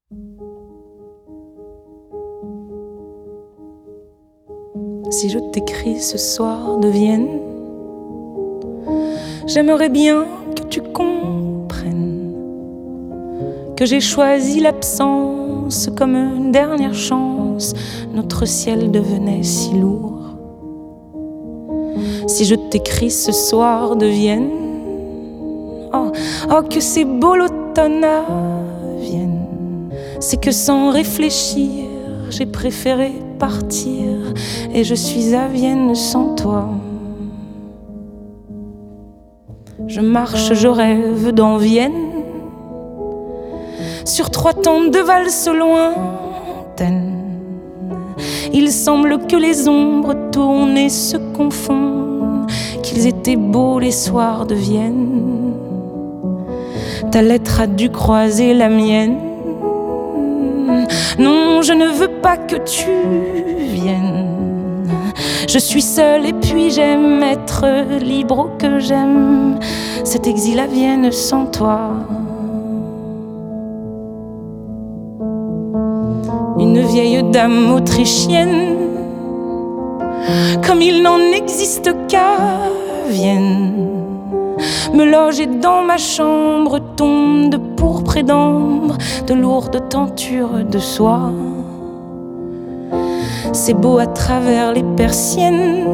Si je t'écris ce soir de Vienne, j'aimerais bien que tu comprennes que j'ai choisi l'absence comme une dernière chance. Notre ciel devenait si lourd. Si je t'écris ce soir de Vienne, oh que c'est beau l'automne à Vienne. C'est que sans réfléchir, j'ai préféré partir et je suis à Vienne sans toi. Je marche, je rêve dans Vienne, sur 3 temps de valse lointaines. Il semble que les ombres tournent et se confondent, qu'ils étaient beaux les soirs de Vienne. Ta lettre a dû croiser la mienne. Non, je ne veux pas que tu viennes. Je suis seule et puis j'aime être libre, oh que j'aime cet exil à Vienne sans toi. Une vieille dame autrichienne, comme il n'en existe qu'à Vienne, me logeait dans ma chambre, tombe de pourpre et d'ambre, de lourdes tentures de soie. C'est beau à travers les persiennes,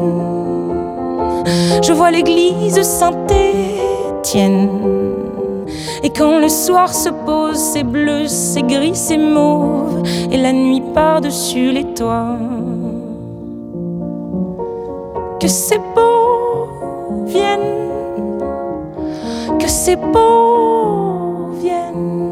je vois l'église Saint-Étienne. Et quand le soir se pose, c'est bleu, c'est gris, c'est mauve, et la nuit par-dessus les toits. Que c'est beau, Vienne, que c'est beau, Vienne.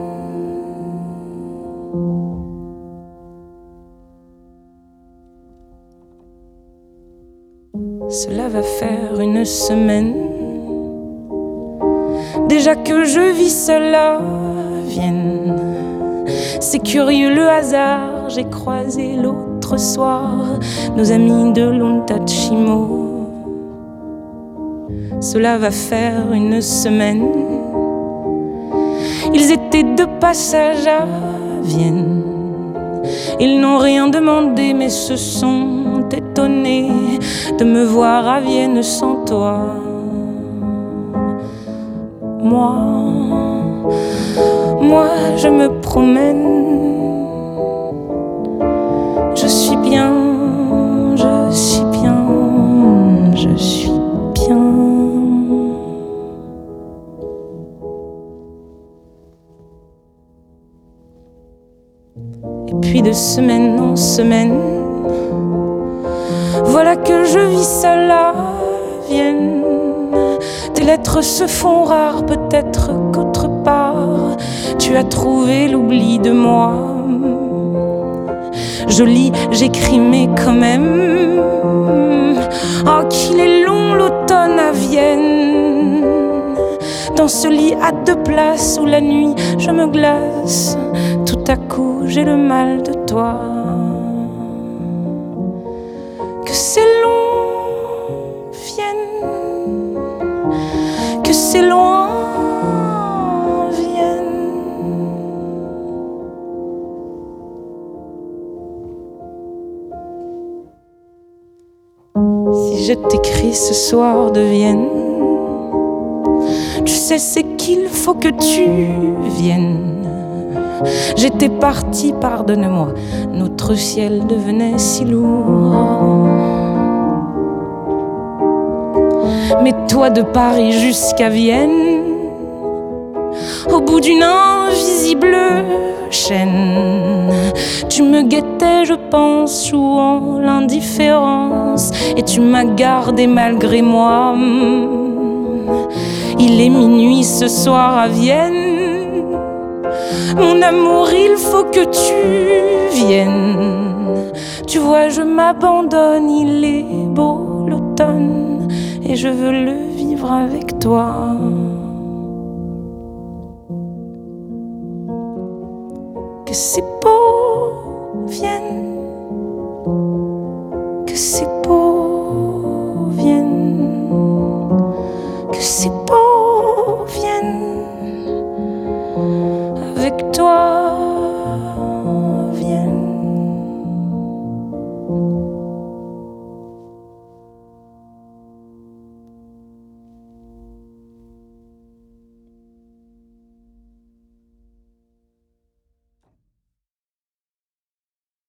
Cela va faire une semaine déjà que je vis seule à Vienne. C'est curieux le hasard, j'ai croisé l'autre soir nos amis de l'Ontachimo. Cela va faire une semaine, ils étaient de passage à Vienne. Ils n'ont rien demandé mais se sont étonnés de me voir à Vienne sans toi. Moi, je me promène. Je suis bien, je suis bien, je suis bien. Et puis de semaine en semaine, voilà que je vis seule à Vienne. Tes lettres se font rares, peut-être qu'autre part tu as trouvé l'oubli de moi. Je lis, j'écris, mais quand même, oh qu'il est long l'automne à Vienne. Dans ce lit à 2 places où la nuit je me glace, tout à coup j'ai le mal de toi. Que c'est long, Vienne, que c'est loin, Vienne. Si je t'écris ce soir de Vienne, tu sais c'est qu'il faut que tu viennes. J'étais partie, pardonne-moi, notre ciel devenait si lourd. Mais toi de Paris jusqu'à Vienne, au bout d'une invisible chaîne, tu me guettais, je pense, jouant l'indifférence, et tu m'as gardé malgré moi. Il est minuit ce soir à Vienne, mon amour, il faut que tu viennes. Tu vois, je m'abandonne, il est beau l'automne, et je veux le vivre avec toi. Que c'est beau, Vienne, que c'est beau, Vienne, que c'est beau, Vienne, avec toi.